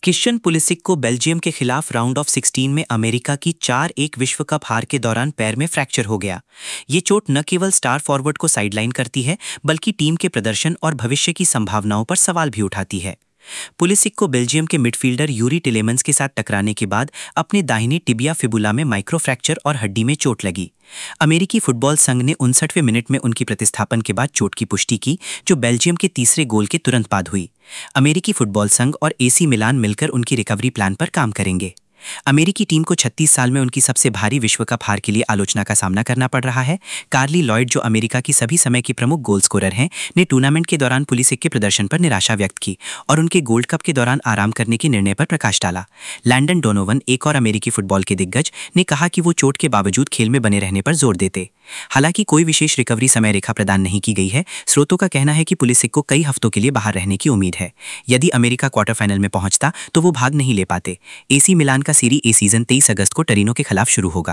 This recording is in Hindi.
क्रिश्चियन पुलिसिक को बेल्जियम के खिलाफ राउंड ऑफ 16 में अमेरिका की 4-1 विश्व कप हार के दौरान पैर में फ्रैक्चर हो गया। ये चोट न केवल स्टार फॉरवर्ड को साइडलाइन करती है, बल्कि टीम के प्रदर्शन और भविष्य की संभावनाओं पर सवाल भी उठाती है। पुलिसिक को बेल्जियम के मिडफील्डर यूरी टिलेमंस के साथ टकराने के बाद अपने दाहिने टिबिया फिबुला में माइक्रो फ्रैक्चर और हड्डी में चोट लगी। अमेरिकी फुटबॉल संघ ने 59वें मिनट में उनकी प्रतिस्थापन के बाद चोट की पुष्टि की, जो बेल्जियम के तीसरे गोल के तुरंत बाद हुई। अमेरिकी फुटबॉल संघ और एसी मिलान मिलकर उनकी रिकवरी प्लान पर काम करेंगे। अमेरिकी टीम को 36 साल में उनकी सबसे भारी विश्व कप हार के लिए आलोचना का सामना करना पड़ रहा है। कार्ली लॉयड, जो अमेरिका की सभी समय की प्रमुख गोल स्कोरर हैं, ने टूर्नामेंट के दौरान पुलिसिक के प्रदर्शन पर निराशा व्यक्त की और उनके गोल्ड कप के दौरान आराम करने के निर्णय पर प्रकाश डाला। लैंडन डोनोवन, एक और अमेरिकी फुटबॉल के दिग्गज, ने कहा कि वो चोट के बावजूद खेल में बने रहने पर जोर देते। हालांकि कोई विशेष रिकवरी समय रेखा प्रदान नहीं की गई है। स्रोतों का कहना है कि पुलिसिक को कई हफ्तों के लिए बाहर रहने की उम्मीद है। यदि अमेरिका क्वार्टर फाइनल में पहुंचता तो वो भाग नहीं ले पाते। एसी मिलान का सीरी ए सीजन 23 अगस्त को टरीनो के खिलाफ शुरू होगा।